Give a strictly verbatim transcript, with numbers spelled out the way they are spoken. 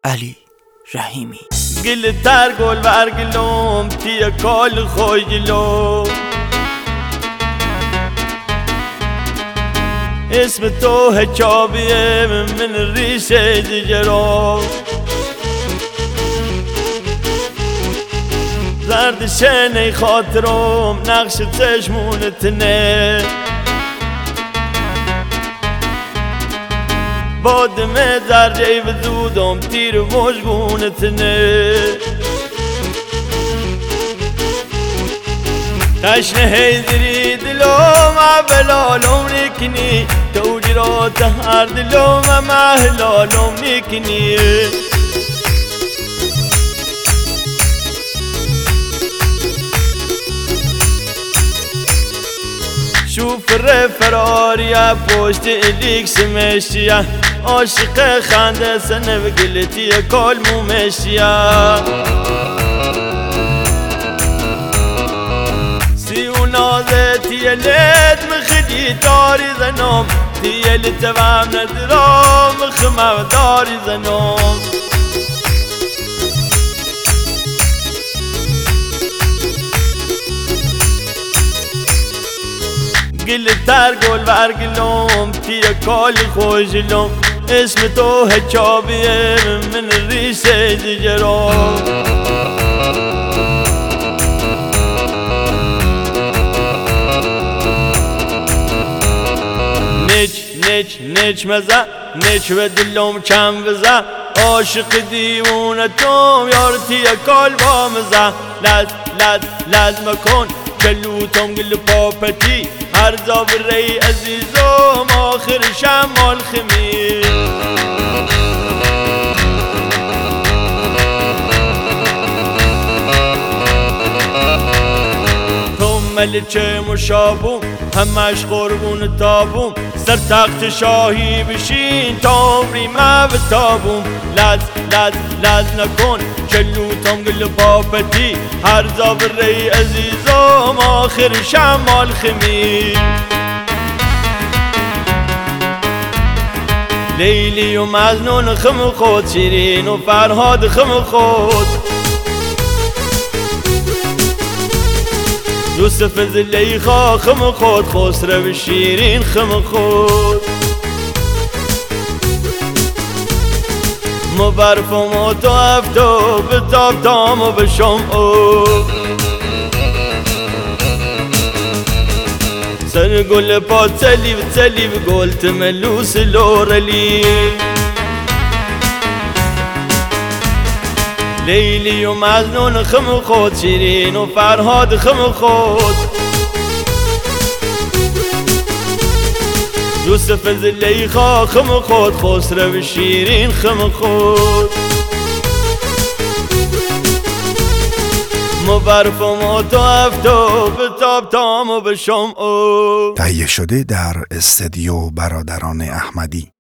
علی رحیمی. گل تر گل برگلوم تیه کال خوی گلوم، اسم تو هچابیه من ریشه دیگرم، زرد شنه خاطرم نقش چشمونتنه، بادمه در جیب دودم تیر مشگونتنه، تشنه هیدری دلوم عبلالوم نکنی، توجیرات هر دلوم محلالوم نکنی. شوف فراریا پشت الیکس مشیا، عاشق خنده سنه و گلتی کال مو مشیا، سی و نازه تیلت مخدی داری زنم، تیلت وام ندرام مخمه داری زنم. گل تر گل برگلوم تیه کالی خوشلوم، اسم تو هچابیه من ریشه دیگرم. نچ نچ نچ مزه نچ و دلوم کم بزه، عاشق دیوونتم یار تیه کال با مزه، لز لز لز مکن کلوتم گل پاپتی، هر زابره عزیزم آخر شمال خمیر. تو ملچه مشابوم همش قربون تابوم، سر تخت شاهی بشین تا عمری ما بتابوم، لز لز لز نکن کلوتم گل پاپتی، هر زابره عزیزم آخر شمال خمیر. لیلی و مجنون خم خود، شیرین و فرهاد خم خود، یوسف زلیخا خم خود، خسرو شیرین خم خود. مو برفم و تو افتو بتاب تام و بشم او، سر گل پا تلیو تلیو گل تملوس لورلی، لیلی و مجنون خم خود، شیرین و فرهاد خم خود، یوسف زلیخا خم خود، خسرو شیرین خم خود. مو برفم و تو افتو بتاب تام و بشم او. تهیه شده در استدیو برادران احمدی.